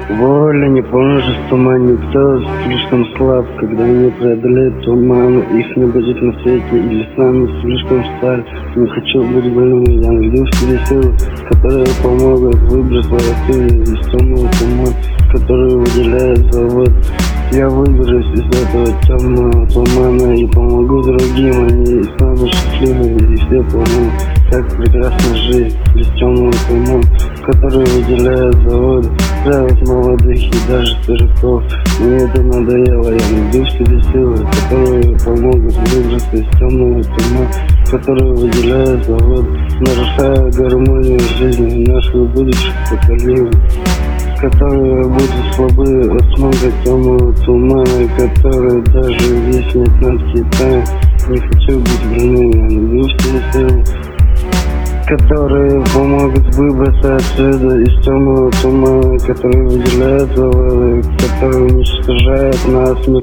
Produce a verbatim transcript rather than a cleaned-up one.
Воля не поможет в тумане, никто слишком слаб, когда не преодолеет туман, их не будет на свете, или сам слишком стар. Не хочу быть больным, я найду в себе силы, которые помогут выбрать волосы из темного тумана, который выделяет завод. Я выберусь из этого темного тумана и помогу другим, они станут счастливыми, и все поймут, как прекрасна жизнь без темного тумана, который выделяет завод. Править молодых и даже стариков, мне это надоело, я найду в себе силы, которые помогут выбраться из темного тумана, который выделяет завод, нарушая гармонию жизни наших будущих поколений, которые будут слабы от смога темного тумана, которые даже виснет над Китаем. Не хочу быть больным, я найду в себе силы, которые помогут выбраться отсюда из темного тумана, который выделяет заводы, который уничтожает нас.